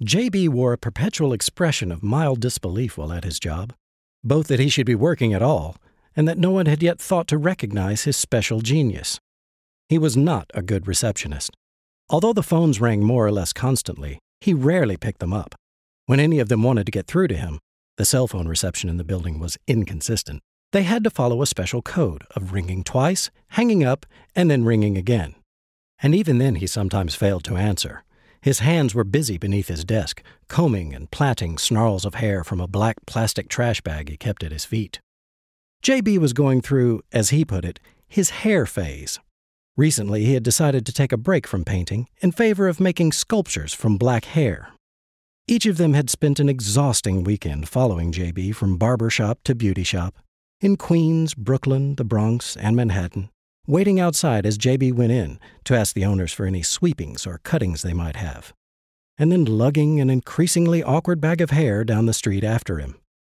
J.B. wore a perpetual expression of mild disbelief while at his job, both that he should be working at all and that no one had yet thought to recognize his special genius. He was not a good receptionist. Although the phones rang more or less constantly, he rarely picked them up. When any of them wanted to get through to him, the cell phone reception in the building was inconsistent. They had to follow a special code of ringing twice, hanging up, and then ringing again. And even then he sometimes failed to answer. His hands were busy beneath his desk, combing and plaiting snarls of hair from a black plastic trash bag he kept at his feet. J.B. was going through, as he put it, his hair phase. Recently he had decided to take a break from painting in favor of making sculptures from black hair. Each of them had spent an exhausting weekend following J.B. from barber shop to beauty shop, in Queens, Brooklyn, the Bronx, and Manhattan, waiting outside as J.B. went in to ask the owners for any sweepings or cuttings they might have, and then lugging an increasingly awkward bag of hair down the street after him.